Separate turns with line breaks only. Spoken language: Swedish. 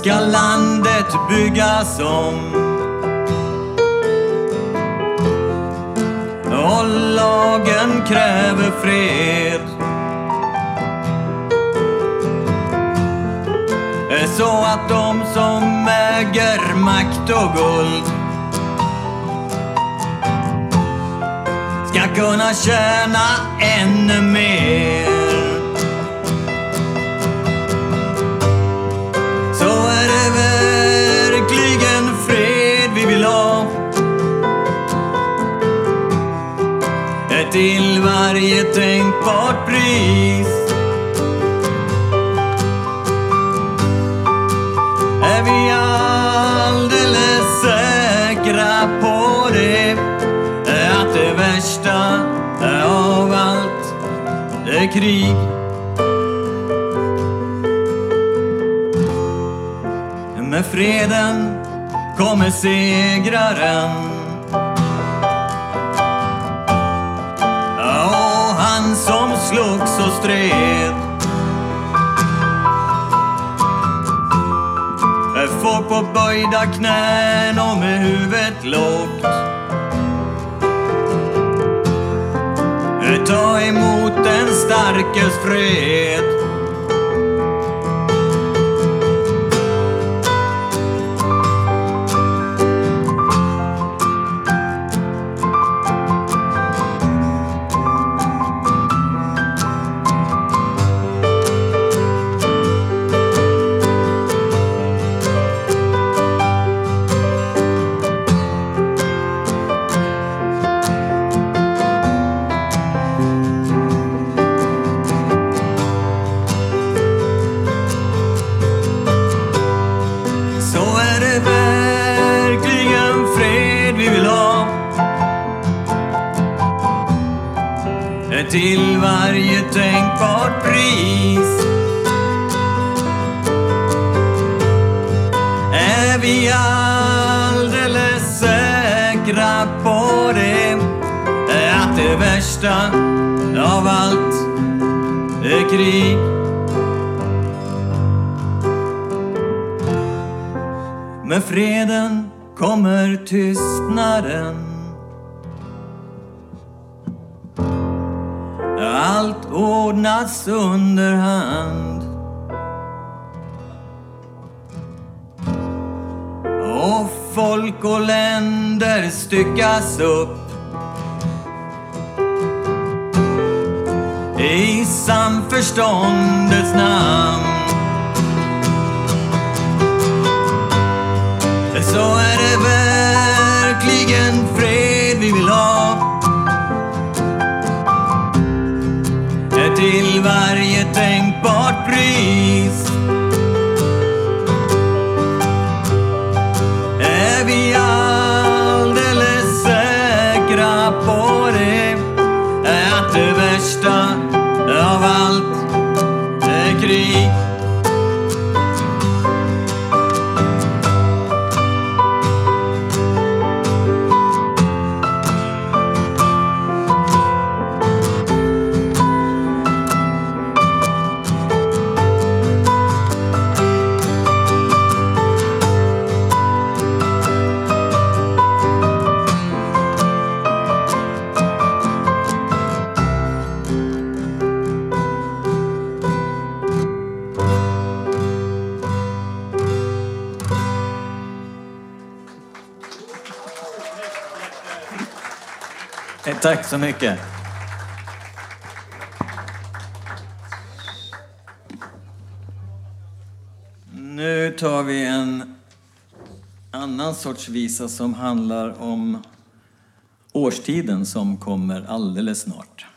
ska landet byggas om. Och lagen kräver fred. Så att de som äger makt och guld ska kunna tjäna ännu mer. Så är det verkligen fred vi vill ha, till varje tänkbart pris. Är vi alldeles säkra på det, att det värsta av allt är krig. Med freden kommer segraren, och han som slogs och stred. Folk på böjda knän och med huvudet lågt ta emot den starkes fred. Till varje tänkbart pris. Är vi alldeles säkra på det, att det värsta av allt är krig. Med freden kommer tystnaden. Allt ordnas under hand. Och folk och länder styckas upp i samförståndets namn. Så är det verkligen fred vi vill ha, till varje tänkbart pris. Är vi alldeles säkra på det, att det värsta av allt är krig. Tack så mycket. Nu tar vi en annan sorts visa som handlar om årstiden som kommer alldeles snart.